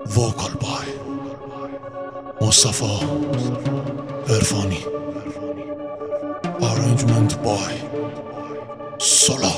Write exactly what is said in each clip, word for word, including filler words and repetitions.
وکال بای مصطفی عرفانی، آرنجمنت بای سولا.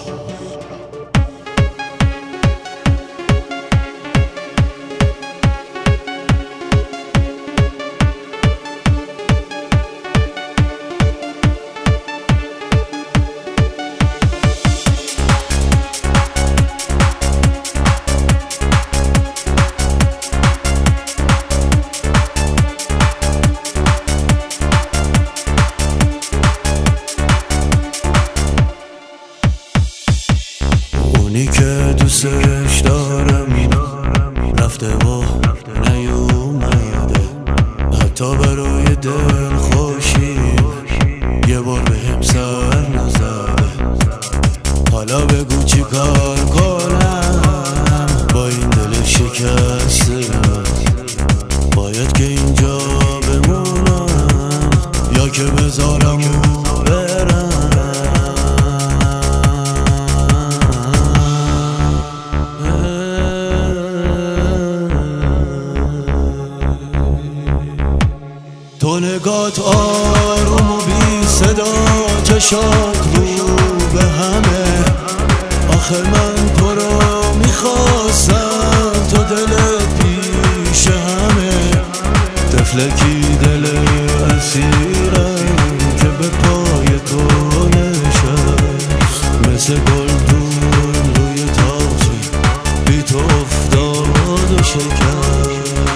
اونی که دوستش دارم رفته و نیومده، حتی برای دل خوشی یه بار به هم سر نزده. حالا بگو چی کار کنم با این دل شکسته؟ باید که اینجا بمونم یا که بذارم و برم؟ تو نگات آروم و بی صدا، چشات رو به همه. آخه من تو رو میخواستم، تو دلت پیش همه. تفلکی دل اسیرم که به پای تو نشست، مثل گلدون روی تاجی بی تو افتاد و شکست.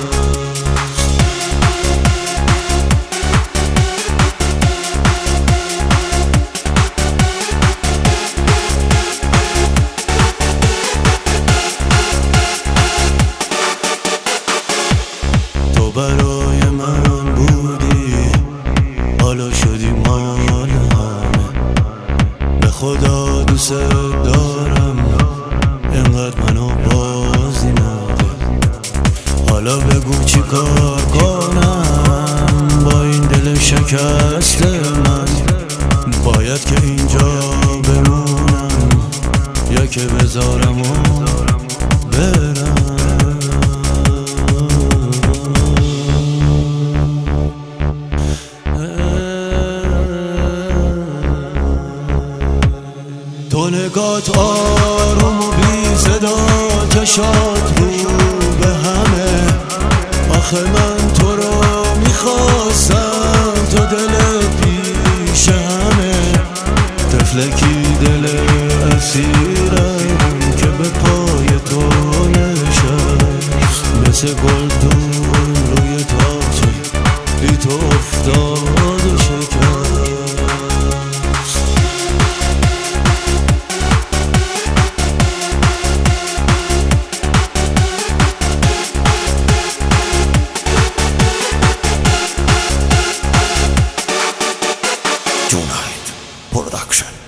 برای من بودی، حالا شدی مال همه. به خدا دوست دارم، اینقدر منو باز نده. حالا بگو چی کار کنم با این دل شکست من؟ باید که اینجا بمونم یا که بذارم و برم؟ تو نگات آروم و بی صدا، چشات رو به همه. آخه من تو رو میخواستم، تو دل پیش همه. تفلکی دل اسیرم که به پای تو نشست، مثل گلدون روی تاجی بی تو افتاد و شکست. Production.